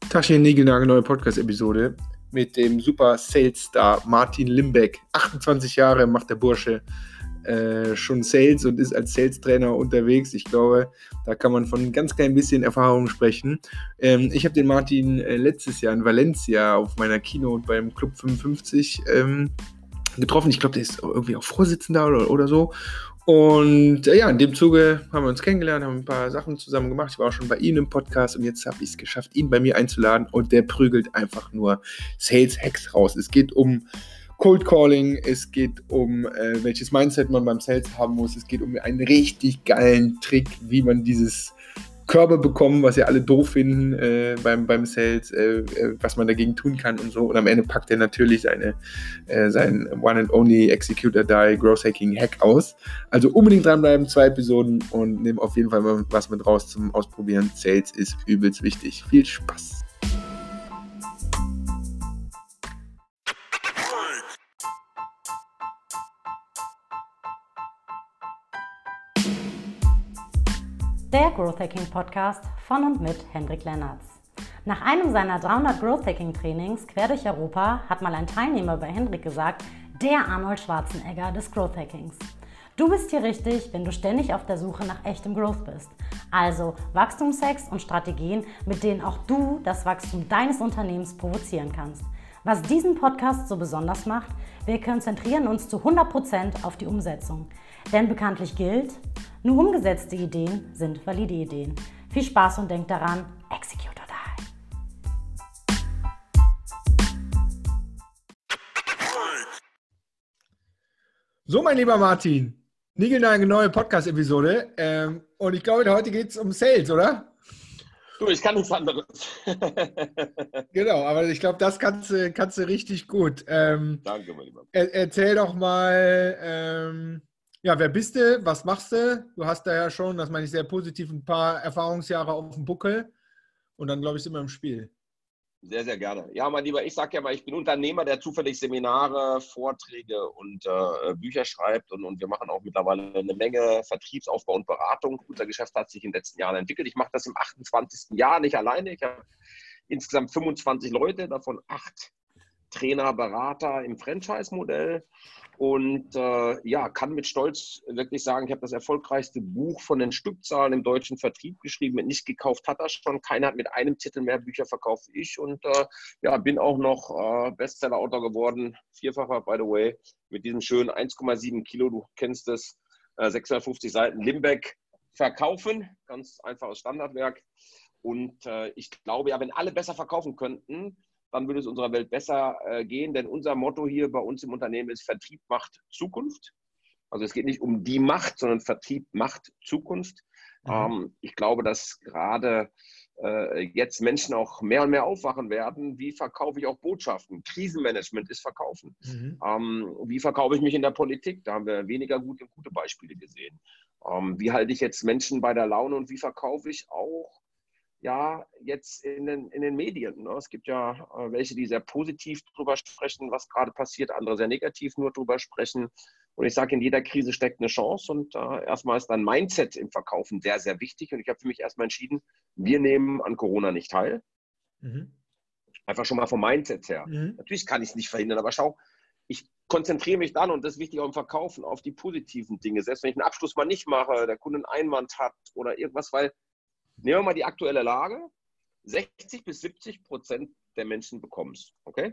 Tachchen Nägelnagel, neue Podcast-Episode mit dem super Sales-Star Martin Limbeck. 28 Jahre macht der Bursche schon Sales und ist als Sales-Trainer unterwegs. Ich glaube, da kann man von ein ganz klein bisschen Erfahrung sprechen. Ich habe den Martin letztes Jahr in Valencia auf meiner Keynote beim Club 55 getroffen. Ich glaube, der ist irgendwie auch Vorsitzender oder so. Und in dem Zuge haben wir uns kennengelernt, haben ein paar Sachen zusammen gemacht. Ich war auch schon bei ihm im Podcast und jetzt habe ich es geschafft, ihn bei mir einzuladen und der prügelt einfach nur Sales-Hacks raus. Es geht um Cold Calling, es geht um welches Mindset man beim Sales haben muss, es geht um einen richtig geilen Trick, wie man dieses Körbe bekommen, was ja alle doof finden beim Sales, was man dagegen tun kann und so. Und am Ende packt er natürlich sein One and Only Execute or Die Growth Hacking Hack aus. Also unbedingt dranbleiben, 2 Episoden und nehmen auf jeden Fall mal was mit raus zum Ausprobieren. Sales ist übelst wichtig. Viel Spaß! Der Growth Hacking Podcast von und mit Hendrik Lennertz. Nach einem seiner 300 Growth Hacking Trainings quer durch Europa hat mal ein Teilnehmer bei Hendrik gesagt, der Arnold Schwarzenegger des Growth Hackings. Du bist hier richtig, wenn du ständig auf der Suche nach echtem Growth bist. Also Wachstumshacks und Strategien, mit denen auch du das Wachstum deines Unternehmens provozieren kannst. Was diesen Podcast so besonders macht, wir konzentrieren uns zu 100% auf die Umsetzung. Denn bekanntlich gilt, nur umgesetzte Ideen sind valide Ideen. Viel Spaß und denk daran, execute or die. So, mein lieber Martin, Nägelnagel, neue Podcast-Episode. Und ich glaube, heute geht es um Sales, oder? Du, ich kann nichts anderes. Genau, aber ich glaube, das kannst du richtig gut. Danke, mein Lieber. Erzähl doch mal, wer bist du, was machst du? Du hast da ja schon, das meine ich sehr positiv, ein paar Erfahrungsjahre auf dem Buckel und dann, glaube ich, sind wir im Spiel. Sehr, sehr gerne. Ja, mein Lieber, ich sage ja mal, ich bin Unternehmer, der zufällig Seminare, Vorträge und Bücher schreibt und wir machen auch mittlerweile eine Menge Vertriebsaufbau und Beratung. Unser Geschäft hat sich in den letzten Jahren entwickelt. Ich mache das im 28. Jahr nicht alleine. Ich habe insgesamt 25 Leute, davon 8 Trainer, Berater im Franchise-Modell. Und kann mit Stolz wirklich sagen, ich habe das erfolgreichste Buch von den Stückzahlen im deutschen Vertrieb geschrieben. Mit nicht gekauft hat er schon. Keiner hat mit einem Titel mehr Bücher verkauft wie ich. Und bin auch noch Bestseller-Autor geworden. 4-facher, by the way, mit diesem schönen 1,7 Kilo, du kennst es, 650 Seiten Limbeck verkaufen. Ganz einfaches Standardwerk. Und ich glaube, wenn alle besser verkaufen könnten, dann würde es unserer Welt besser gehen. Denn unser Motto hier bei uns im Unternehmen ist, Vertrieb macht Zukunft. Also es geht nicht um die Macht, sondern Vertrieb macht Zukunft. Ich glaube, dass gerade jetzt Menschen auch mehr und mehr aufwachen werden. Wie verkaufe ich auch Botschaften? Krisenmanagement ist Verkaufen. Wie verkaufe ich mich in der Politik? Da haben wir weniger gute Beispiele gesehen. Wie halte ich jetzt Menschen bei der Laune und wie verkaufe ich auch jetzt in den Medien. Ne? Es gibt ja welche, die sehr positiv drüber sprechen, was gerade passiert, andere sehr negativ nur drüber sprechen. Und ich sage, in jeder Krise steckt eine Chance und erstmal ist dann Mindset im Verkaufen sehr, sehr wichtig. Und ich habe für mich erstmal entschieden, wir nehmen an Corona nicht teil. Einfach schon mal vom Mindset her. Natürlich kann ich es nicht verhindern, aber schau, ich konzentriere mich dann, und das ist wichtig auch im Verkaufen, auf die positiven Dinge. Selbst wenn ich einen Abschluss mal nicht mache, der Kunde einen Einwand hat oder irgendwas, weil nehmen wir mal die aktuelle Lage. 60-70% der Menschen bekommen es. Okay?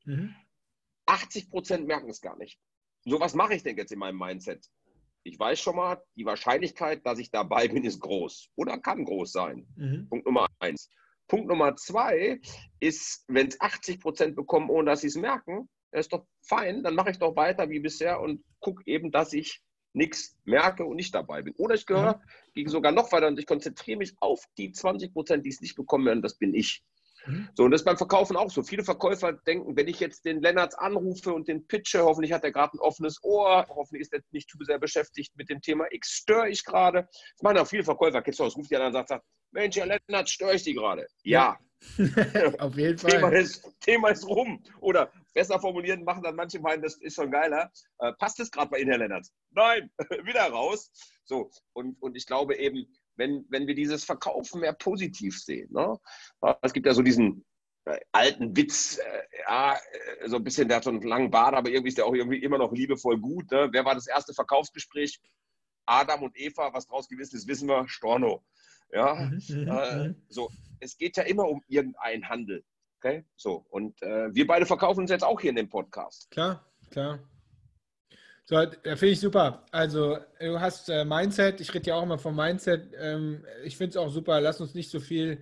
80% merken es gar nicht. So, was mache ich denn jetzt in meinem Mindset? Ich weiß schon mal, die Wahrscheinlichkeit, dass ich dabei bin, ist groß oder kann groß sein. Punkt Nummer 1. Punkt Nummer 2 ist, wenn es 80% bekommen, ohne dass sie es merken, das ist doch fein, dann mache ich doch weiter wie bisher und gucke eben, dass ich nichts merke und nicht dabei bin. Oder ich gehe sogar noch weiter und ich konzentriere mich auf die 20%, die es nicht bekommen werden, das bin ich. So, und das ist beim Verkaufen auch so. Viele Verkäufer denken, wenn ich jetzt den Lennertz anrufe und den pitche, hoffentlich hat er gerade ein offenes Ohr, hoffentlich ist er nicht zu sehr beschäftigt mit dem Thema X, störe ich gerade. Das machen auch viele Verkäufer, kennst du das, ruft ja dann und sagt, Mensch, Herr Lennertz, störe ich Sie gerade? Ja. Auf jeden Fall. Thema ist rum. Oder besser formulieren, machen dann manche meinen, das ist schon geiler. Passt es gerade bei Ihnen, Herr Lennertz? Nein, wieder raus. So, und ich glaube eben, wenn wir dieses Verkaufen mehr positiv sehen. Ne? Es gibt ja so diesen alten Witz, so ein bisschen, der hat so einen langen Bart, aber irgendwie ist der auch irgendwie immer noch liebevoll gut. Ne? Wer war das erste Verkaufsgespräch? Adam und Eva, was draus gewesen ist, wissen wir, Storno. Ja, so, es geht ja immer um irgendeinen Handel. Okay, so, und wir beide verkaufen uns jetzt auch hier in dem Podcast. Klar, klar. So, finde ich super. Also, du hast Mindset, ich rede ja auch immer vom Mindset. Ich finde es auch super, lass uns nicht so viel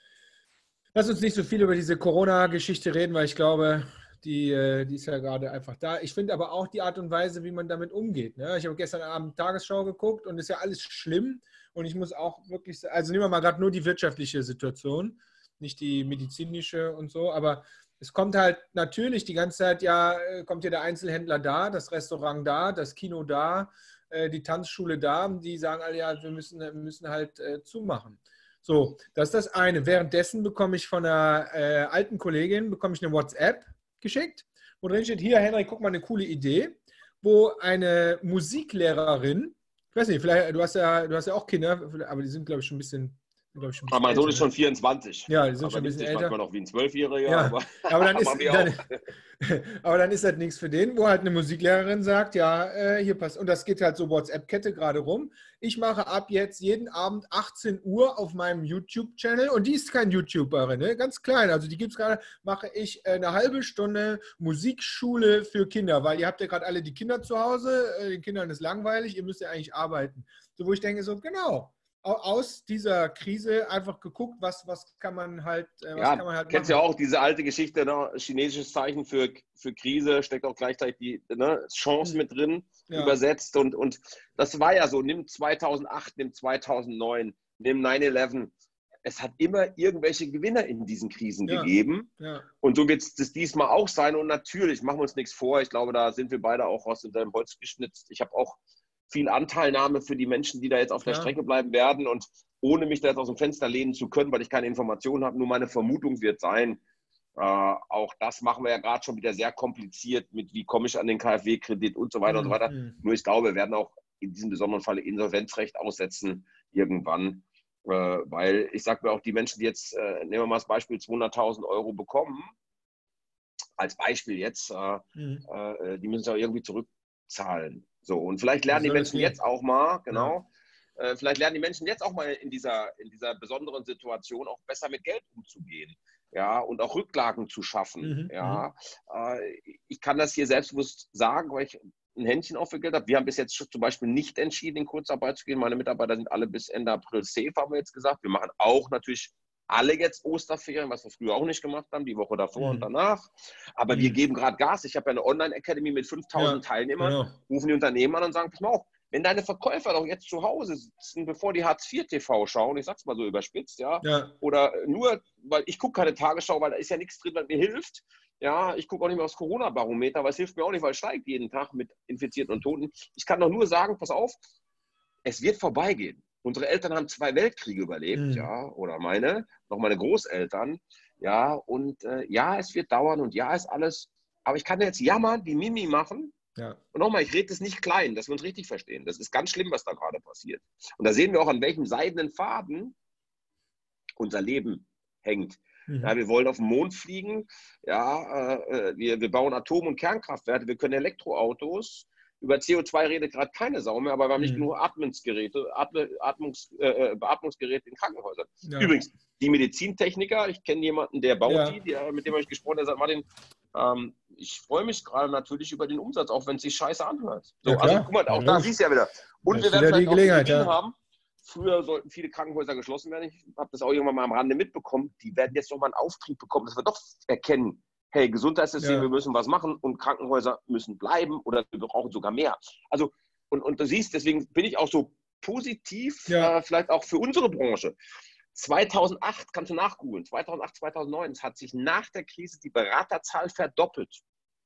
über diese Corona-Geschichte reden, weil ich glaube, die ist ja gerade einfach da. Ich finde aber auch die Art und Weise, wie man damit umgeht. Ne? Ich habe gestern Abend Tagesschau geguckt und es ist ja alles schlimm. Und ich muss auch wirklich, also nehmen wir mal gerade nur die wirtschaftliche Situation, nicht die medizinische und so, aber es kommt halt natürlich die ganze Zeit, ja, kommt ja der Einzelhändler da, das Restaurant da, das Kino da, die Tanzschule da, die sagen alle, ja, wir müssen halt zumachen. So, das ist das eine. Währenddessen bekomme ich von einer alten Kollegin eine WhatsApp geschickt, wo drin steht, hier, Henrik, guck mal, eine coole Idee, wo eine Musiklehrerin, ich weiß nicht, vielleicht, du hast ja auch Kinder, aber die sind, glaube ich, schon ein bisschen Aber mein Sohn ist schon 24. Ja, die sind aber schon ein bisschen älter. Manchmal noch wie ein 12-Jähriger. Ja, aber dann ist das nichts für den, wo halt eine Musiklehrerin sagt, ja, hier passt. Und das geht halt so WhatsApp-Kette gerade rum. Ich mache ab jetzt jeden Abend 18 Uhr auf meinem YouTube-Channel und die ist kein YouTuberin, ne? Ganz klein. Also die gibt es gerade, mache ich eine halbe Stunde Musikschule für Kinder, weil ihr habt ja gerade alle die Kinder zu Hause, den Kindern ist langweilig, ihr müsst ja eigentlich arbeiten. So, wo ich denke, so genau. Aus dieser Krise einfach geguckt, was kann man halt machen. Kennst ja auch diese alte Geschichte, ne? Chinesisches Zeichen für Krise, steckt auch gleichzeitig die Chance mit drin, übersetzt. Und das war ja so, nimm 2008, nimm 2009, nimm 9/11. Es hat immer irgendwelche Gewinner in diesen Krisen gegeben. Ja. Und so wird es diesmal auch sein. Und natürlich, machen wir uns nichts vor. Ich glaube, da sind wir beide auch aus dem Holz geschnitzt. Ich habe auch viel Anteilnahme für die Menschen, die da jetzt auf der Strecke bleiben werden. Und ohne mich da jetzt aus dem Fenster lehnen zu können, weil ich keine Informationen habe, nur meine Vermutung wird sein, auch das machen wir ja gerade schon wieder sehr kompliziert mit, wie komme ich an den KfW-Kredit und so weiter und so weiter. Nur ich glaube, wir werden auch in diesem besonderen Falle Insolvenzrecht aussetzen irgendwann. Weil ich sage mir auch, die Menschen, die jetzt, nehmen wir mal das Beispiel, 200.000 € bekommen, als Beispiel jetzt, die müssen es auch irgendwie zurückzahlen. So, und vielleicht lernen die Menschen jetzt auch mal, vielleicht lernen die Menschen jetzt auch mal in dieser besonderen Situation auch besser mit Geld umzugehen, ja, und auch Rücklagen zu schaffen, Ich kann das hier selbstbewusst sagen, weil ich ein Händchen aufgewickelt habe. Wir haben bis jetzt zum Beispiel nicht entschieden, in Kurzarbeit zu gehen. Meine Mitarbeiter sind alle bis Ende April safe, haben wir jetzt gesagt. Wir machen auch natürlich alle jetzt Osterferien, was wir früher auch nicht gemacht haben, die Woche davor und danach. Aber wir geben gerade Gas. Ich habe ja eine Online-Academy mit 5.000 Teilnehmern, rufen die Unternehmen an und sagen, pass mal auf, wenn deine Verkäufer doch jetzt zu Hause sitzen, bevor die Hartz-IV-TV schauen, ich sag's mal so überspitzt, oder nur, weil ich gucke keine Tagesschau, weil da ist ja nichts drin, was mir hilft. Ja, ich gucke auch nicht mehr aufs Corona-Barometer, aber es hilft mir auch nicht, weil es steigt jeden Tag mit Infizierten und Toten. Ich kann doch nur sagen, pass auf, es wird vorbeigehen. Unsere Eltern haben 2 Weltkriege überlebt, oder meine Großeltern, und es wird dauern und ist alles, aber ich kann jetzt jammern, die Mimi machen. Ja. Und nochmal, ich rede das nicht klein, dass wir uns richtig verstehen. Das ist ganz schlimm, was da gerade passiert. Und da sehen wir auch, an welchem seidenen Faden unser Leben hängt. Ja, wir wollen auf den Mond fliegen, wir bauen Atom- und Kernkraftwerke, wir können Elektroautos. Über CO2 redet gerade keine Sau mehr, aber wir haben nicht genug Beatmungsgeräte in Krankenhäusern. Ja. Übrigens, die Medizintechniker, ich kenne jemanden, der baut mit dem habe ich gesprochen, der sagt, Martin, ich freue mich gerade natürlich über den Umsatz, auch wenn es sich scheiße anhört. So, also guck mal, auch da siehst du ja wieder. Und wir werden vielleicht auch die Gewinn haben. Früher sollten viele Krankenhäuser geschlossen werden. Ich habe das auch irgendwann mal am Rande mitbekommen. Die werden jetzt nochmal einen Auftrieb bekommen, dass wir doch erkennen, hey, Gesundheitssystem, wir müssen was machen und Krankenhäuser müssen bleiben oder wir brauchen sogar mehr. Also, und du siehst, deswegen bin ich auch so positiv, vielleicht auch für unsere Branche. 2008, kannst du nachgoogeln, 2008, 2009, es hat sich nach der Krise die Beraterzahl verdoppelt.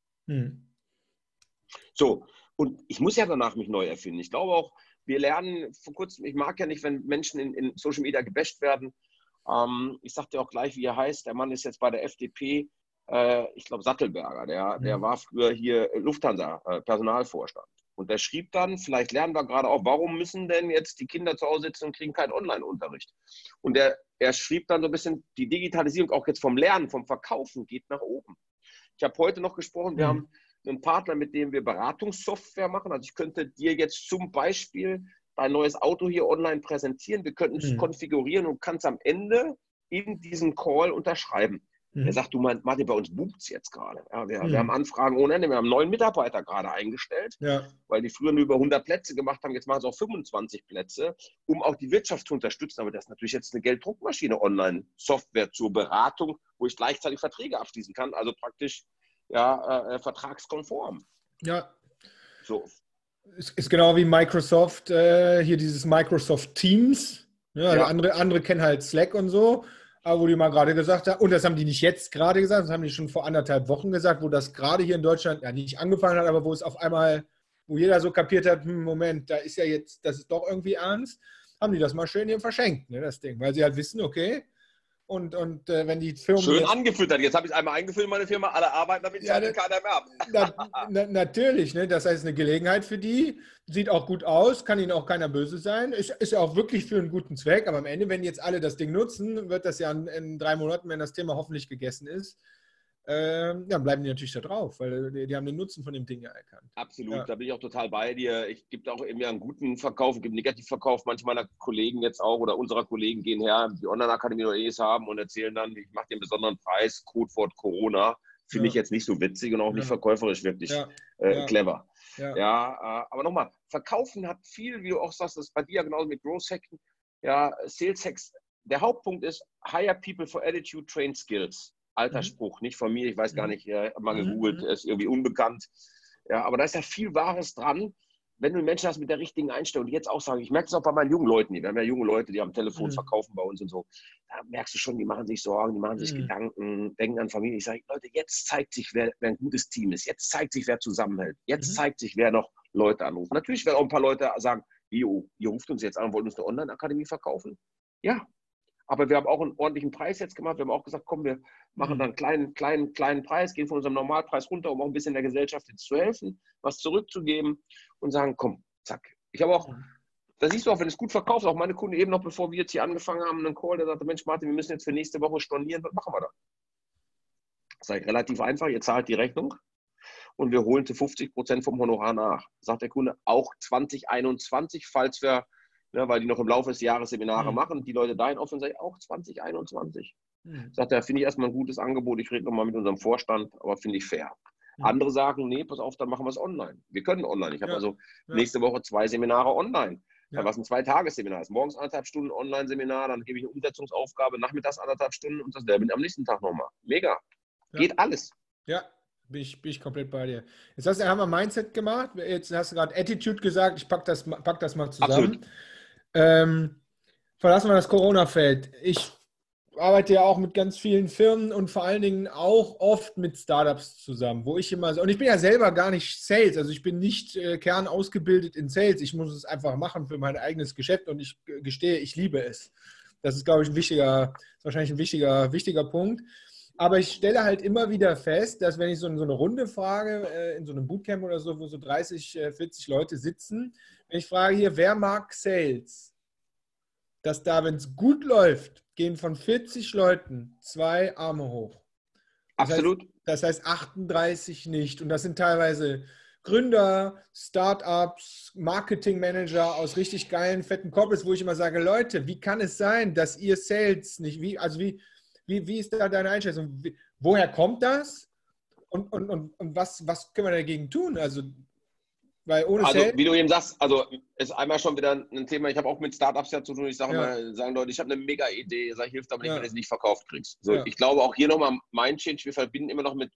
So, und ich muss ja danach mich neu erfinden. Ich glaube auch, wir lernen vor kurzem, ich mag ja nicht, wenn Menschen in Social Media gebasht werden. Ich sag dir auch gleich, wie er heißt. Der Mann ist jetzt bei der FDP, ich glaube Sattelberger, der war früher hier Lufthansa, Personalvorstand. Und der schrieb dann, vielleicht lernen wir gerade auch, warum müssen denn jetzt die Kinder zu Hause sitzen und kriegen keinen Online-Unterricht? Und er schrieb dann so ein bisschen, die Digitalisierung auch jetzt vom Lernen, vom Verkaufen geht nach oben. Ich habe heute noch gesprochen, wir haben einen Partner, mit dem wir Beratungssoftware machen. Also ich könnte dir jetzt zum Beispiel dein neues Auto hier online präsentieren. Wir könnten es konfigurieren und kannst am Ende in diesem Call unterschreiben. Er sagt, du Martin, bei uns boomt es jetzt gerade. Ja, wir haben Anfragen ohne Ende. Wir haben 9 Mitarbeiter gerade eingestellt, weil die früher nur über 100 Plätze gemacht haben. Jetzt machen sie auch 25 Plätze, um auch die Wirtschaft zu unterstützen. Aber das ist natürlich jetzt eine Gelddruckmaschine, Online-Software zur Beratung, wo ich gleichzeitig Verträge abschließen kann. Also praktisch vertragskonform. Ja. So. Ist genau wie Microsoft, hier dieses Microsoft Teams. Ja, andere kennen halt Slack und so. Aber wo die mal gerade gesagt haben, und das haben die nicht jetzt gerade gesagt, das haben die schon vor 1,5 Wochen gesagt, wo das gerade hier in Deutschland ja nicht angefangen hat, aber wo es auf einmal, wo jeder so kapiert hat, Moment, da ist ja jetzt, das ist doch irgendwie ernst, haben die das mal schön hier verschenkt, ne, das Ding, weil sie halt wissen, okay, und wenn die Firmen... Schön angefüttert, jetzt habe ich es einmal eingeführt in meine Firma, alle arbeiten damit, zahlt keiner mehr ab. Natürlich, ne, das heißt eine Gelegenheit für die, sieht auch gut aus, kann ihnen auch keiner böse sein, ist ja auch wirklich für einen guten Zweck, aber am Ende, wenn jetzt alle das Ding nutzen, wird das ja in 3 Monaten, wenn das Thema hoffentlich gegessen ist, bleiben die natürlich da drauf, weil die haben den Nutzen von dem Ding ja erkannt. Absolut, da bin ich auch total bei dir. Ich gebe auch immer einen guten Verkauf, gibt einen Negativverkauf. Manche meiner Kollegen jetzt auch oder unserer Kollegen gehen her, die Online-Akademie oder ES haben und erzählen dann, ich mache den besonderen Preis, Codewort Corona. Finde ich jetzt nicht so witzig und auch nicht verkäuferisch wirklich clever. Aber nochmal, Verkaufen hat viel, wie du auch sagst, das ist bei dir genauso mit Growth Hacken, Sales Hacks. Der Hauptpunkt ist, hire people for attitude, train skills. Alter Spruch, nicht von mir, ich weiß gar nicht, mal gegoogelt, ist irgendwie unbekannt. Ja, aber da ist ja viel Wahres dran, wenn du Menschen hast mit der richtigen Einstellung, die jetzt auch sagen, ich merke das auch bei meinen jungen Leuten, wir haben ja junge Leute, die am Telefon verkaufen bei uns und so, da merkst du schon, die machen sich Sorgen, die machen sich Gedanken, denken an Familie. Ich sage, Leute, jetzt zeigt sich, wer ein gutes Team ist, jetzt zeigt sich, wer zusammenhält, jetzt zeigt sich, wer noch Leute anruft. Natürlich werden auch ein paar Leute sagen, ihr ruft uns jetzt an, wollt uns eine Online-Akademie verkaufen? Ja. Aber wir haben auch einen ordentlichen Preis jetzt gemacht. Wir haben auch gesagt, komm, wir machen dann einen kleinen Preis, gehen von unserem Normalpreis runter, um auch ein bisschen der Gesellschaft jetzt zu helfen, was zurückzugeben und sagen, komm, zack. Ich habe auch, da siehst du auch, wenn es gut verkauft, auch meine Kunden eben noch, bevor wir jetzt hier angefangen haben, einen Call, der sagte, Mensch, Martin, wir müssen jetzt für nächste Woche stornieren, was machen wir da? Das ist relativ einfach, ihr zahlt die Rechnung und wir holen zu 50% vom Honorar nach. Sagt der Kunde, auch 2021, falls wir, weil die noch im Laufe des Jahres Seminare machen, die Leute dahin offen sagen, auch 2021. Sagt er, finde ich erstmal ein gutes Angebot, ich rede nochmal mit unserem Vorstand, aber finde ich fair. Andere sagen, nee, pass auf, dann machen wir es online. Wir können online. Ich habe also nächste Woche 2 Seminare online. Was ein 2-Tages-Seminar ist. Morgens 1,5 Stunden Online-Seminar, dann gebe ich eine Umsetzungsaufgabe, nachmittags 1,5 Stunden und dasselbe am nächsten Tag nochmal. Mega. Geht alles. Ja, bin ich komplett bei dir. Jetzt haben wir Mindset gemacht, jetzt hast du gerade Attitude gesagt, ich pack das mal zusammen. Verlassen wir das Corona-Feld. Ich arbeite ja auch mit ganz vielen Firmen und vor allen Dingen auch oft mit Startups zusammen, wo ich immer so, und ich bin ja selber gar nicht Sales, also ich bin nicht kernausgebildet in Sales, ich muss es einfach machen für mein eigenes Geschäft und ich gestehe, ich liebe es. Das ist, glaube ich, wahrscheinlich ein wichtiger Punkt. Aber ich stelle halt immer wieder fest, dass wenn ich so eine Runde frage, in so einem Bootcamp oder so, wo so 30, 40 Leute sitzen, wenn ich frage hier, wer mag Sales? Dass da, wenn es gut läuft, gehen von 40 Leuten 2 Arme hoch. Absolut. Das heißt 38 nicht. Und das sind teilweise Gründer, Startups, Marketingmanager aus richtig geilen, fetten Corporates, wo ich immer sage, Leute, wie kann es sein, dass ihr Sales nicht, wie ist da deine Einschätzung? Woher kommt das? Und was können wir dagegen tun? Also, weil ohne Sales, wie du eben sagst, also ist einmal schon wieder ein Thema, ich habe auch mit Startups ja zu tun, ich sage immer, sagen Leute, ich habe eine mega Idee, sag, hilft aber nicht, wenn du es nicht verkauft kriegst. So, ich glaube auch hier nochmal Mindchange, wir verbinden immer noch mit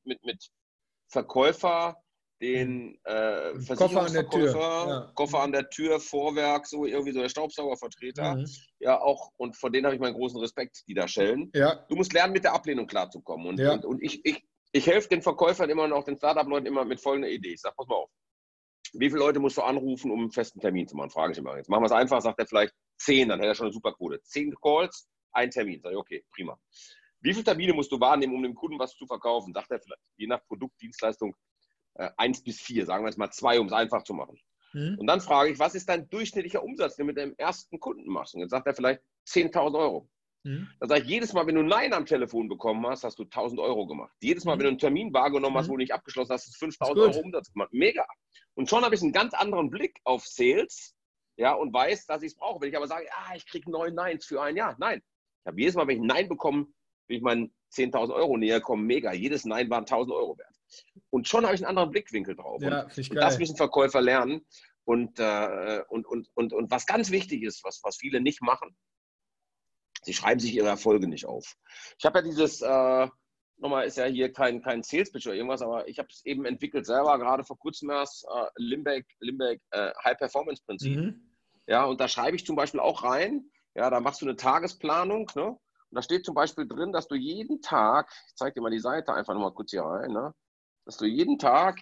Verkäufer, den Versicherungsverkäufer, Koffer an der Tür, Vorwerk, so irgendwie so der Staubsaugervertreter. Ja, auch, und von denen habe ich meinen großen Respekt, die da schellen. Ja. Du musst lernen, mit der Ablehnung klarzukommen. Und ich helfe den Verkäufern immer und auch den Startup-Leuten immer mit folgender Idee. Ich sage, pass mal auf. Wie viele Leute musst du anrufen, um einen festen Termin zu machen? Frage ich immer. Jetzt machen wir es einfach, sagt er vielleicht 10, dann hätte er schon eine super Quote. 10 Calls, 1 Termin. Sag ich, okay, prima. Wie viele Termine musst du wahrnehmen, um dem Kunden was zu verkaufen? Sagt er vielleicht, je nach Produkt, Dienstleistung, 1 bis 4, sagen wir jetzt mal 2, um es einfach zu machen. Und dann frage ich, was ist dein durchschnittlicher Umsatz, den du mit deinem ersten Kunden machst? Und jetzt sagt er vielleicht 10.000 Euro. Dann sage ich, jedes Mal, wenn du Nein am Telefon bekommen hast, hast du 1.000 Euro gemacht. Jedes Mal, wenn du einen Termin wahrgenommen hast, wo du nicht abgeschlossen hast, hast du 5.000 Euro Umsatz gemacht. Mega. Und schon habe ich einen ganz anderen Blick auf Sales, ja, und weiß, dass ich es brauche. Wenn ich aber sage, ich kriege 9 Neins für ein Jahr. Nein. Ich habe jedes Mal, wenn ich ein Nein bekomme, bin ich meinen 10.000 Euro näher kommen. Mega. Jedes Nein war 1.000 Euro wert. Und schon habe ich einen anderen Blickwinkel drauf. Ja, und das müssen Verkäufer lernen. Und was ganz wichtig ist, was viele nicht machen, sie schreiben sich ihre Erfolge nicht auf. Ich habe ja dieses, nochmal ist ja hier kein Sales Pitch oder irgendwas, aber ich habe es eben entwickelt selber, gerade vor kurzem erst, Limbeck High Performance Prinzip. Ja, und da schreibe ich zum Beispiel auch rein, ja, da machst du eine Tagesplanung, ne? Und da steht zum Beispiel drin, dass du jeden Tag, ich zeige dir mal die Seite einfach nochmal kurz hier rein, ne? Dass du jeden Tag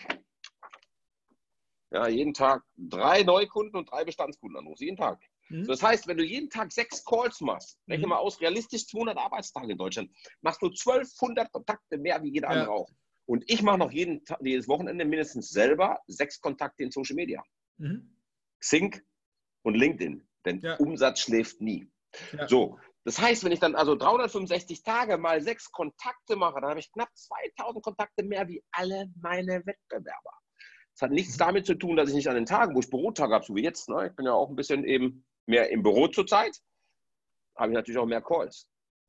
3 Neukunden und 3 Bestandskunden anrufst. Jeden Tag. So, das heißt, wenn du jeden Tag 6 Calls machst, rechne mal aus, realistisch 200 Arbeitstage in Deutschland, machst du 1.200 Kontakte mehr wie jeder andere auch. Und ich mache noch jedes Wochenende mindestens selber 6 Kontakte in Social Media. Xing und LinkedIn. Denn Umsatz schläft nie. So, das heißt, wenn ich dann also 365 Tage mal 6 Kontakte mache, dann habe ich knapp 2.000 Kontakte mehr wie alle meine Wettbewerber. Das hat nichts damit zu tun, dass ich nicht an den Tagen, wo ich Bürotage habe, so wie jetzt, ne? Ich bin ja auch ein bisschen eben mehr im Büro zurzeit, habe ich natürlich auch mehr Calls.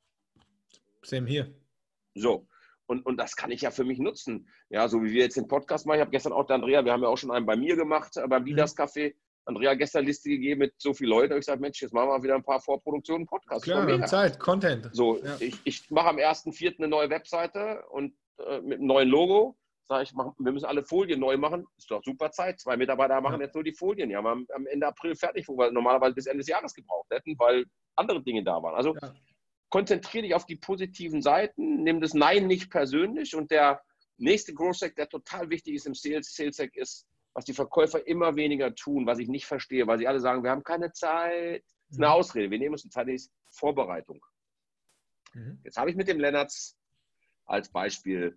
Same hier. So, und das kann ich ja für mich nutzen. Ja, so wie wir jetzt den Podcast machen. Ich habe gestern auch der Andrea, wir haben ja auch schon einen bei mir gemacht, beim Leaders Café. Andrea gestern Liste gegeben mit so vielen Leuten. Da habe ich gesagt, Mensch, jetzt machen wir wieder ein paar Vorproduktionen, Podcasts. Klar, wir haben Zeit, Content. So, ich mache am 1.4. eine neue Webseite und mit einem neuen Logo. Sag ich, wir müssen alle Folien neu machen. Ist doch super Zeit. 2 Mitarbeiter machen jetzt nur die Folien. Die haben wir am Ende April fertig, wo wir normalerweise bis Ende des Jahres gebraucht hätten, weil andere Dinge da waren. Also konzentriere dich auf die positiven Seiten, nimm das Nein nicht persönlich. Und der nächste Growth Hack, der total wichtig ist im Sales Hack, ist, was die Verkäufer immer weniger tun, was ich nicht verstehe, weil sie alle sagen, wir haben keine Zeit. Das ist eine Ausrede. Wir nehmen uns eine Zeit, das ist Vorbereitung. Jetzt habe ich mit dem Lennartz als Beispiel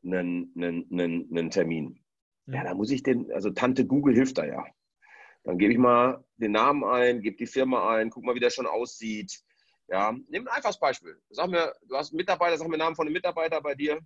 einen Termin. Ja, da muss ich also Tante Google hilft da ja. Dann gebe ich mal den Namen ein, gebe die Firma ein, guck mal, wie der schon aussieht. Ja, nimm ein einfaches Beispiel. Sag mir, du hast einen Mitarbeiter, sag mir den Namen von einem Mitarbeiter bei dir.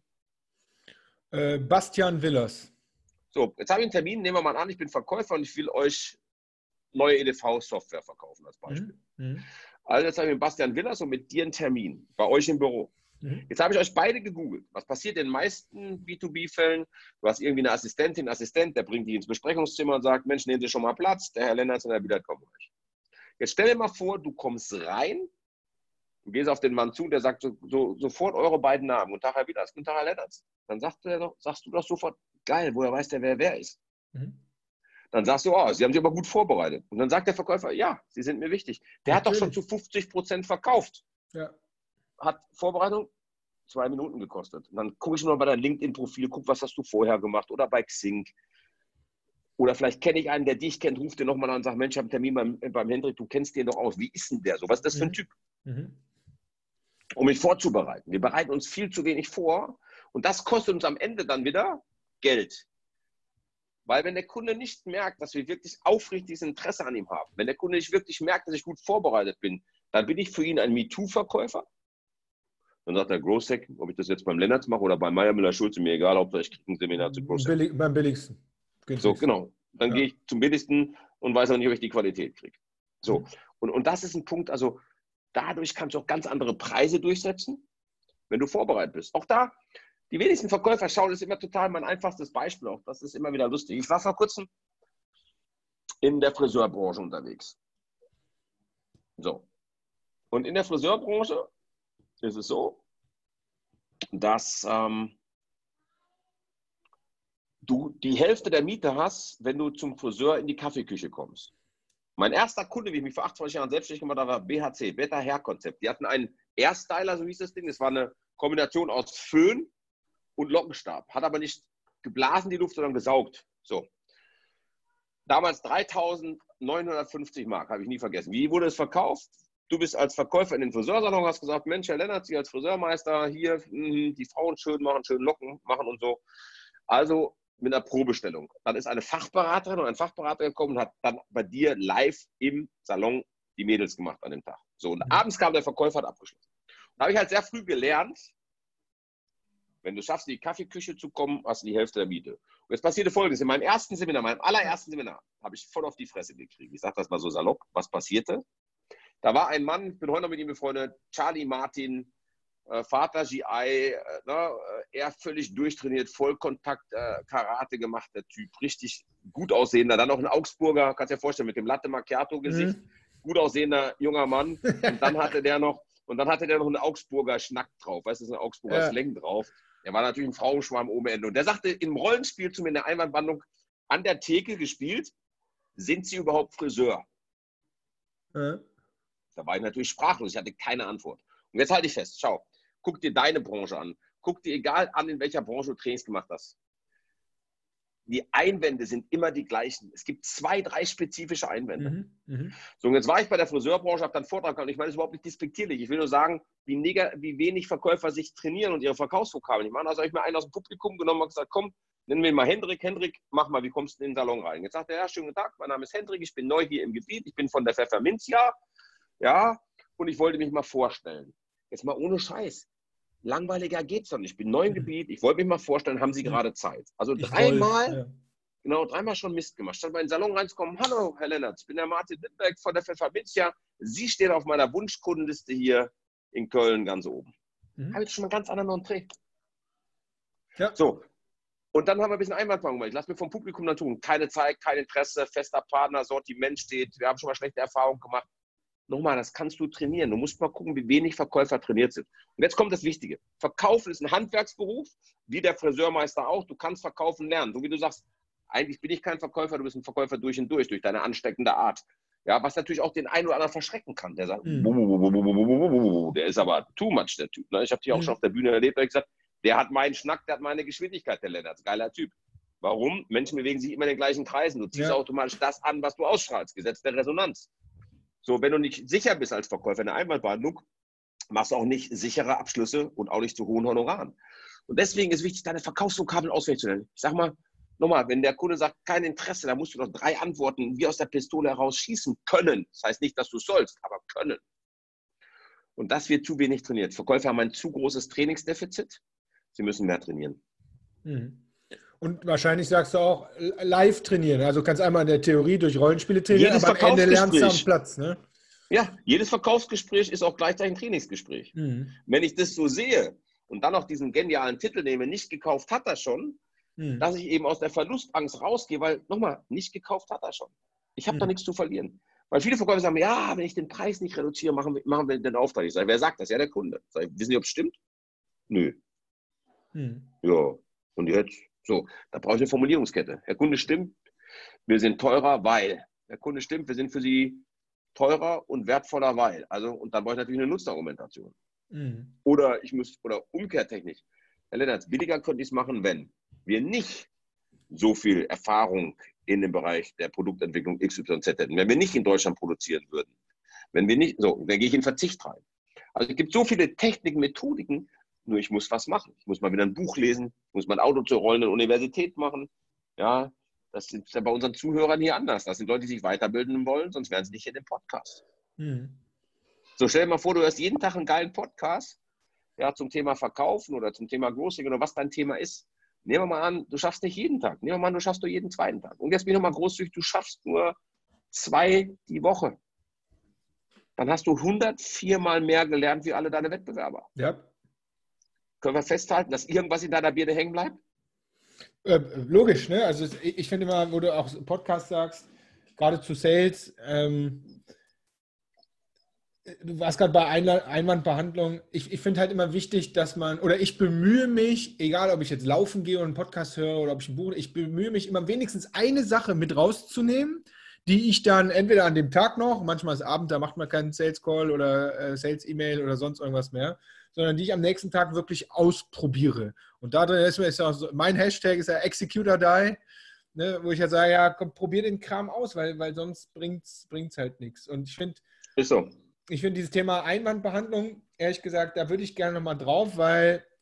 Bastian Willers. So, jetzt habe ich einen Termin, nehmen wir mal an, ich bin Verkäufer und ich will euch neue EDV-Software verkaufen als Beispiel. Also jetzt habe ich mit Bastian Willers und mit dir einen Termin bei euch im Büro. Jetzt habe ich euch beide gegoogelt. Was passiert in den meisten B2B-Fällen? Du hast irgendwie eine Assistentin, Assistent, der bringt die ins Besprechungszimmer und sagt, Mensch, nehmen Sie schon mal Platz, der Herr Lennartz und der Herr Bielert kommen gleich. Jetzt stell dir mal vor, du kommst rein, du gehst auf den Mann zu, der sagt sofort eure beiden Namen. Guten Tag, Herr Bielert, guten Tag, Herr Lennartz. Dann sagst du doch sofort, geil, woher weiß der, wer ist? Dann sagst du, Sie haben sich aber gut vorbereitet. Und dann sagt der Verkäufer, ja, Sie sind mir wichtig. Der hat doch schon zu 50% verkauft. Hat Vorbereitung 2 Minuten gekostet. Und dann gucke ich mal bei deinem LinkedIn-Profil, guck, was hast du vorher gemacht oder bei Xing. Oder vielleicht kenne ich einen, der dich kennt, ruft dir nochmal an und sagt, Mensch, ich habe einen Termin beim Hendrik, du kennst den doch aus. Wie ist denn der so? Was ist das für ein Typ? Um mich vorzubereiten. Wir bereiten uns viel zu wenig vor und das kostet uns am Ende dann wieder Geld. Weil wenn der Kunde nicht merkt, dass wir wirklich aufrichtiges Interesse an ihm haben, wenn der Kunde nicht wirklich merkt, dass ich gut vorbereitet bin, dann bin ich für ihn ein MeToo-Verkäufer. Dann sagt der Growth Hack, ob ich das jetzt beim Lennartz mache oder bei Meier Müller-Schulze, mir egal, Hauptsache ich kriege ein Seminar zu Growth Hack. Beim billigsten. So, genau. Dann gehe ich zum billigsten und weiß auch nicht, ob ich die Qualität kriege. So. Und das ist ein Punkt, also dadurch kannst du auch ganz andere Preise durchsetzen, wenn du vorbereitet bist. Auch da, die wenigsten Verkäufer schauen, das ist immer total mein einfachstes Beispiel auch. Das ist immer wieder lustig. Ich war vor kurzem in der Friseurbranche unterwegs. So. Und in der Friseurbranche ist es so, dass du die Hälfte der Miete hast, wenn du zum Friseur in die Kaffeeküche kommst. Mein erster Kunde, wie ich mich vor 28 Jahren selbstständig gemacht habe, war BHC, Better Hair Konzept. Die hatten einen Airstyler, so hieß das Ding. Das war eine Kombination aus Föhn und Lockenstab. Hat aber nicht geblasen die Luft, sondern gesaugt. So. Damals 3.950 Mark, habe ich nie vergessen. Wie wurde es verkauft? Du bist als Verkäufer in den Friseursalon, hast gesagt, Mensch, Herr Lennartz, Sie als Friseurmeister, hier die Frauen schön machen, schön Locken machen und so. Also mit einer Probestellung. Dann ist eine Fachberaterin und ein Fachberater gekommen und hat dann bei dir live im Salon die Mädels gemacht an dem Tag. So, und abends kam der Verkäufer, hat abgeschlossen. Da habe ich halt sehr früh gelernt, wenn du schaffst, in die Kaffeeküche zu kommen, hast du die Hälfte der Miete. Und jetzt passierte Folgendes. In meinem allerersten Seminar, habe ich voll auf die Fresse gekriegt. Ich sage das mal so salopp. Was passierte? Da war ein Mann, ich bin heute noch mit ihm befreundet, Charlie Martin, Vater GI, er völlig durchtrainiert, Vollkontakt, Karate gemacht, der Typ, richtig gut aussehender. Dann noch ein Augsburger, kannst dir vorstellen, mit dem Latte Macchiato-Gesicht, gut aussehender junger Mann. Und dann hatte der noch einen Augsburger Schnack drauf, weißt du, so ein Augsburger Slang drauf. Der war natürlich ein Frauenschwarm ohne Ende. Und der sagte im Rollenspiel zu mir in der Einwandbehandlung, an der Theke gespielt, sind Sie überhaupt Friseur? Da war ich natürlich sprachlos, ich hatte keine Antwort. Und jetzt halte ich fest, schau, guck dir deine Branche an. Guck dir egal an, in welcher Branche du Trainings gemacht hast. Die Einwände sind immer die gleichen. Es gibt 2, 3 spezifische Einwände. So, und jetzt war ich bei der Friseurbranche, habe dann einen Vortrag gehabt. Ich meine, das ist überhaupt nicht despektierlich. Ich will nur sagen, wie wenig Verkäufer sich trainieren und ihre Verkaufsvokabeln nicht machen. Also habe ich mir einen aus dem Publikum genommen und gesagt, komm, nennen wir ihn mal Hendrik. Hendrik, mach mal, wie kommst du in den Salon rein? Jetzt sagt er, ja, schönen guten Tag, mein Name ist Hendrik, ich bin neu hier im Gebiet, ich bin von der Pfefferminzia, ja, und ich wollte mich mal vorstellen. Jetzt mal ohne Scheiß. Langweiliger geht's doch nicht. Ich bin neu im Gebiet, ich wollte mich mal vorstellen, haben Sie gerade Zeit? Also dreimal schon Mist gemacht. Statt mal in den Salon reinzukommen, hallo, Herr Lennart, ich bin der Martin Lindberg von der Pfefferminzia. Sie stehen auf meiner Wunschkundenliste hier in Köln ganz oben. Habe ich schon mal einen ganz anderen Entree. Ja. So, und dann haben wir ein bisschen Einwandbehandlung gemacht. Ich lasse mir vom Publikum dann tun. Keine Zeit, kein Interesse, fester Partner, Sortiment steht. Wir haben schon mal schlechte Erfahrungen gemacht. Nochmal, das kannst du trainieren. Du musst mal gucken, wie wenig Verkäufer trainiert sind. Und jetzt kommt das Wichtige. Verkaufen ist ein Handwerksberuf, wie der Friseurmeister auch. Du kannst verkaufen lernen. So wie du sagst, eigentlich bin ich kein Verkäufer, du bist ein Verkäufer durch und durch deine ansteckende Art. Ja, was natürlich auch den einen oder anderen verschrecken kann. Der sagt, der ist aber too much, der Typ. Ich habe die auch schon auf der Bühne erlebt, da habe ich gesagt, der hat meinen Schnack, der hat meine Geschwindigkeit, der Lennart. Geiler Typ. Warum? Menschen bewegen sich immer in den gleichen Kreisen. Du ziehst automatisch das an, was du ausstrahlst. Gesetz der Resonanz. So, wenn du nicht sicher bist als Verkäufer in der Einwandbehandlung, machst du auch nicht sichere Abschlüsse und auch nicht zu hohen Honoraren. Und deswegen ist wichtig, deine Verkaufsvokabeln auswendig zu lernen. Ich sag mal, nochmal, wenn der Kunde sagt, kein Interesse, dann musst du doch 3 Antworten wie aus der Pistole heraus schießen können. Das heißt nicht, dass du sollst, aber können. Und das wird zu wenig trainiert. Verkäufer haben ein zu großes Trainingsdefizit. Sie müssen mehr trainieren. Und wahrscheinlich sagst du auch, live trainieren. Also du kannst einmal in der Theorie durch Rollenspiele trainieren, aber am Ende lernst du am Platz. Ne? Ja, jedes Verkaufsgespräch ist auch gleichzeitig ein Trainingsgespräch. Wenn ich das so sehe und dann noch diesen genialen Titel nehme, nicht gekauft hat er schon, dass ich eben aus der Verlustangst rausgehe, weil, nochmal, nicht gekauft hat er schon. Ich habe da nichts zu verlieren. Weil viele Verkäufer sagen, ja, wenn ich den Preis nicht reduziere, machen wir den Auftrag. Ich sage, wer sagt das? Ja, der Kunde. Sag ich, wissen Sie, ob es stimmt? Nö. Ja, und jetzt? So, da brauche ich eine Formulierungskette. Herr Kunde, stimmt, wir sind teurer, weil. Herr Kunde, stimmt, wir sind für Sie teurer und wertvoller, weil. Also, und dann brauche ich natürlich eine Nutzargumentation. Oder umkehrtechnisch. Herr Lennart, billiger könnte ich es machen, wenn wir nicht so viel Erfahrung in dem Bereich der Produktentwicklung XYZ hätten, wenn wir nicht in Deutschland produzieren würden, wenn wir nicht, so, dann gehe ich in Verzicht rein. Also es gibt so viele Techniken, Methodiken, nur ich muss was machen. Ich muss mal wieder ein Buch lesen, ich muss mein Auto zur rollenden Universität machen. Ja, das ist ja bei unseren Zuhörern hier anders. Das sind Leute, die sich weiterbilden wollen, sonst wären sie nicht in dem Podcast. So, stell dir mal vor, du hörst jeden Tag einen geilen Podcast, ja, zum Thema Verkaufen oder zum Thema Großing oder was dein Thema ist. Nehmen wir mal an, du schaffst nicht jeden Tag. Nehmen wir mal an, du schaffst nur jeden 2. Tag. Und jetzt bin ich nochmal großzügig, du schaffst nur 2 die Woche. Dann hast du 104 Mal mehr gelernt wie alle deine Wettbewerber. Ja. Können wir festhalten, dass irgendwas in deiner Birne hängen bleibt? Logisch, ne? Also ich finde immer, wo du auch Podcast sagst, gerade zu Sales, du warst gerade bei Einwandbehandlung. Ich finde halt immer wichtig, dass ich bemühe mich, egal ob ich jetzt laufen gehe und einen Podcast höre oder ob ich ein Buch, ich bemühe mich immer wenigstens eine Sache mit rauszunehmen, die ich dann entweder an dem Tag noch, manchmal ist Abend, da macht man keinen Sales Call oder Sales E-Mail oder sonst irgendwas mehr, sondern die ich am nächsten Tag wirklich ausprobiere. Und da drin ist auch so, mein Hashtag ist ja Execute or Die, ne, wo ich ja sage, ja, komm, probier den Kram aus, weil sonst bringt's halt nichts. Und ich finde, ist so. Ich finde dieses Thema Einwandbehandlung, ehrlich gesagt, da würde ich gerne nochmal drauf, weil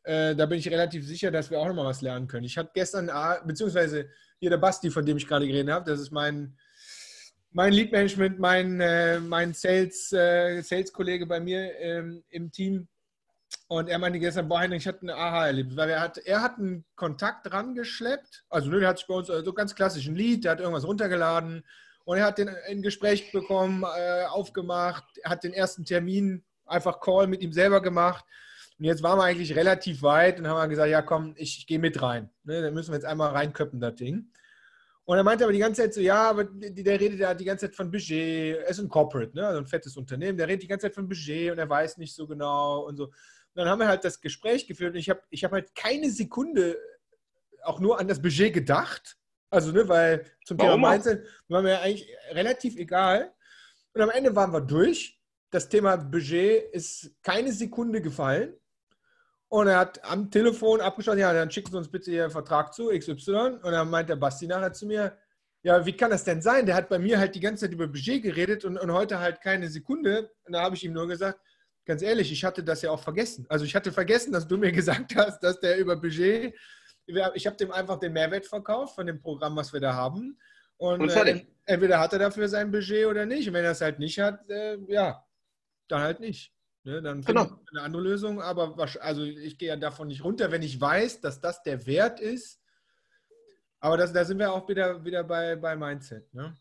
Da bin ich relativ sicher, dass wir auch nochmal was lernen können. Ich hatte gestern, beziehungsweise hier der Basti, von dem ich gerade geredet habe, das ist mein Lead-Management, mein Sales-Kollege bei mir im Team. Und er meinte gestern, boah, Heinrich, ich hatte ein Aha-Erlebnis, weil er hat einen Kontakt dran geschleppt. Also, der hat sich bei uns so ganz klassisch ein Lied, der hat irgendwas runtergeladen und er hat den in Gespräch bekommen, aufgemacht, hat den ersten Termin, einfach Call mit ihm selber gemacht. Und jetzt waren wir eigentlich relativ weit und haben gesagt, ja komm, ich gehe mit rein. Ne, dann müssen wir jetzt einmal reinköppen, das Ding. Und er meinte aber die ganze Zeit so, ja, aber der redet ja die ganze Zeit von Budget. Er ist ein Corporate, ne, also ein fettes Unternehmen. Der redet die ganze Zeit von Budget und er weiß nicht so genau und so. Und dann haben wir halt das Gespräch geführt und ich hab halt keine Sekunde auch nur an das Budget gedacht. Also, ne, weil zum Thema Mindset war mir eigentlich relativ egal. Und am Ende waren wir durch. Das Thema Budget ist keine Sekunde gefallen. Und er hat am Telefon abgeschlossen, ja, dann schicken Sie uns bitte Ihren Vertrag zu, XY. Und dann meint der Basti nachher zu mir, ja, wie kann das denn sein? Der hat bei mir halt die ganze Zeit über Budget geredet und heute halt keine Sekunde. Und da habe ich ihm nur gesagt, ganz ehrlich, ich hatte das ja auch vergessen. Also ich hatte vergessen, dass du mir gesagt hast, dass der über Budget, ich habe dem einfach den Mehrwert verkauft von dem Programm, was wir da haben. Und entweder hat er dafür sein Budget oder nicht. Und wenn er es halt nicht hat, ja, dann halt nicht. Ne, dann finde ich eine andere Lösung, aber also ich gehe ja davon nicht runter, wenn ich weiß, dass das der Wert ist. Aber da sind wir auch wieder bei Mindset. Ne?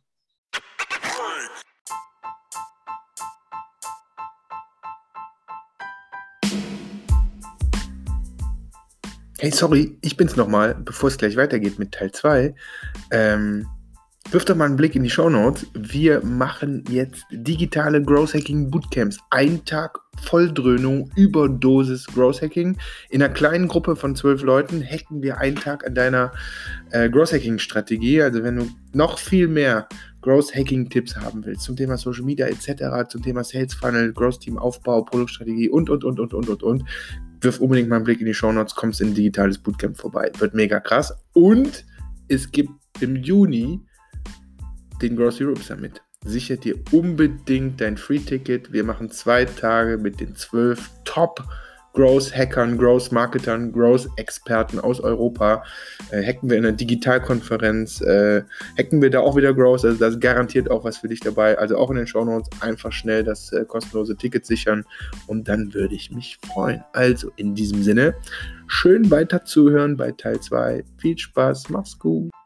Hey, sorry, ich bin's nochmal, bevor es gleich weitergeht mit Teil 2. Wirf doch mal einen Blick in die Shownotes. Wir machen jetzt digitale Growth Hacking Bootcamps. Ein Tag Volldröhnung, Überdosis Growth Hacking. In einer kleinen Gruppe von 12 Leuten hacken wir einen Tag an deiner Growth Hacking Strategie. Also wenn du noch viel mehr Growth Hacking Tipps haben willst zum Thema Social Media etc., zum Thema Sales Funnel, Growth Team Aufbau, Produktstrategie und. Wirf unbedingt mal einen Blick in die Shownotes, kommst in ein digitales Bootcamp vorbei. Wird mega krass. Und es gibt im Juni den Growth Europe Summit. Sicher dir unbedingt dein Free-Ticket. Wir machen 2 Tage mit den 12 Top-Growth-Hackern, Growth-Marketern, Growth-Experten aus Europa. Hacken wir in einer Digitalkonferenz, hacken wir da auch wieder Growth, also da ist garantiert auch was für dich dabei. Also auch in den Shownotes einfach schnell das kostenlose Ticket sichern und dann würde ich mich freuen. Also in diesem Sinne, schön weiter zuhören bei Teil 2. Viel Spaß, mach's gut.